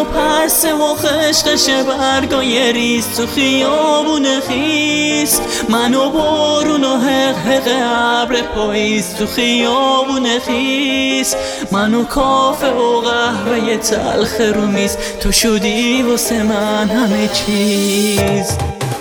پرسه و خشخش برگای ریز تو خیابون خیس، منو بارون و حق ابر پاییز تو خیابون خیس، منو کافه و قهوه تلخ رو میز، تو شدی واسه من همه چیز.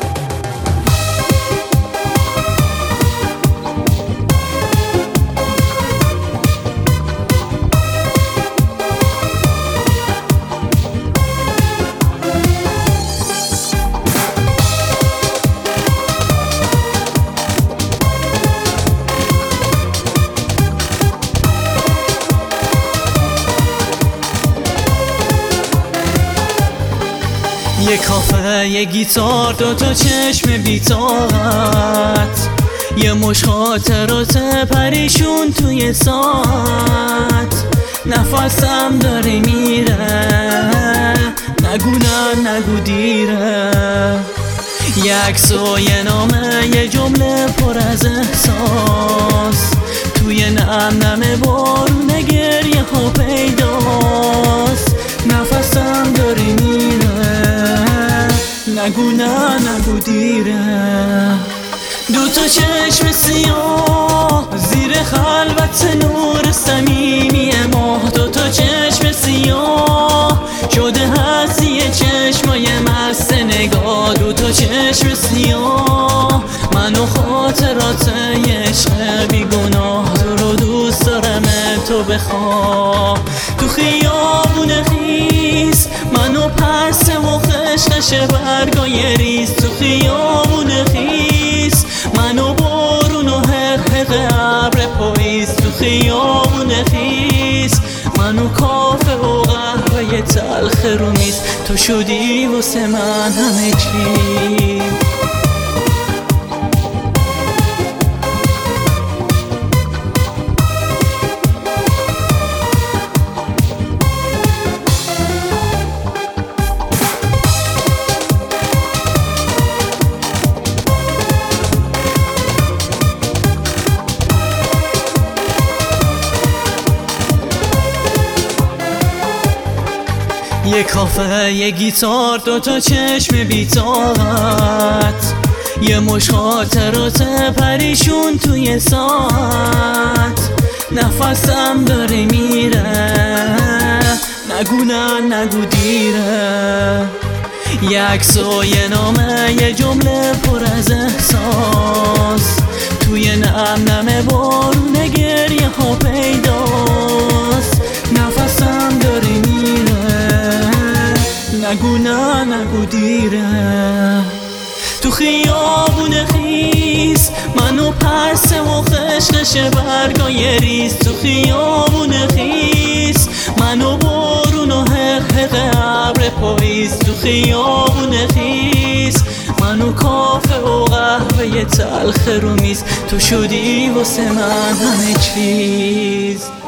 یه کافه، یه گیتار، دوتا چشم بی‌طاقت، یه مش خاطرات پریشون توی ساعت، نفسم داره میره، نگو نه نگو دیره، یه عکس و یه نامه، یه جمله پر از احساس، توی نم نم بارون گریه ها پیداست، نفسم داره میره، نگو نه نگو دیره. دوتا چشم سیاه زیر خلوت نور صمیمی ماه، دوتا چشم سیاه شده هست یه چشمای مست نگاه، دوتا چشم سیاه منو خاطرات یه عشق بیگناه، تو رو دوست دارم تو بخواه، تو خیابون خیس منو پرسه و خشخش برگای ریز، تو خیابون خیس منو بارون و حق ابر پاییز، تو خیابون خیس منو کافه و قهوه تلخ رو میز، تو شدی واسه من همه چیز. یه کافه، یه گیتار، دوتا چشم بی‌طاقت، یه مش خاطرات پریشون توی ساعت، نفسم داره میره، نگو نه نگو دیره، یه عکس و یه نامه، یه جمله پر از احساس، توی نم نم بارون گریه ها پیداست، نفسم داره میره، نگو نه نگو دیره. تو خیابون خیس منو پرسه و خشخش برگای ریز، تو خیابون خیس منو بارون و حق ابر پاییز، تو خیابون خیس منو کافه و قهوه تلخ رو میز، تو شدی واسه من همه چیز.